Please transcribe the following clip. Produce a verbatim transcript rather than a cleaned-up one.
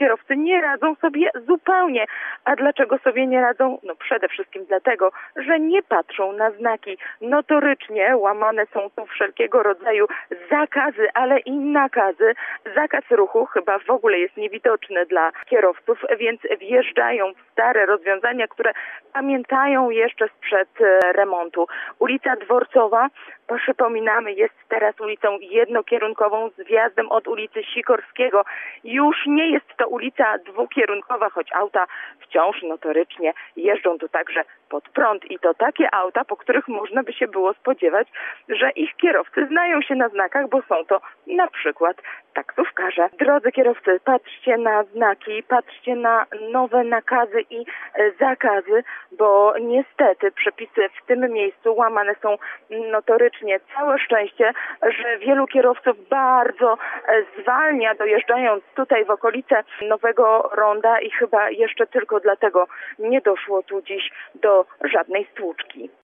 kierowcy nie radzą sobie zupełnie. A dlaczego sobie nie radzą? No przede wszystkim dlatego, że nie patrzą na znaki. Notorycznie łamane są tu wszelkiego rodzaju zakazy, ale i nakazy. Zakaz ruchu chyba w ogóle jest niewidoczny dla kierowców, więc wjeżdżają w stare rozwiązania, które pamiętają jeszcze sprzed remontu. Ulica Dworcowa, przypominamy, jest teraz ulicą jednokierunkową z wjazdem od ulicy Sikorskiego. Już nie jest to ulica dwukierunkowa, choć auta wciąż notorycznie jeżdżą tu także pod prąd i to takie auta, po których można by się było spodziewać, że ich kierowcy znają się na znakach, bo są to na przykład taksówkarze. Drodzy kierowcy, patrzcie na znaki, patrzcie na nowe nakazy i zakazy, bo niestety przepisy w tym miejscu łamane są notorycznie. Całe szczęście, że wielu kierowców bardzo zwalnia, dojeżdżając tutaj w okolice Nowego Ronda i chyba jeszcze tylko dlatego nie doszło tu dziś do żadnej stłuczki.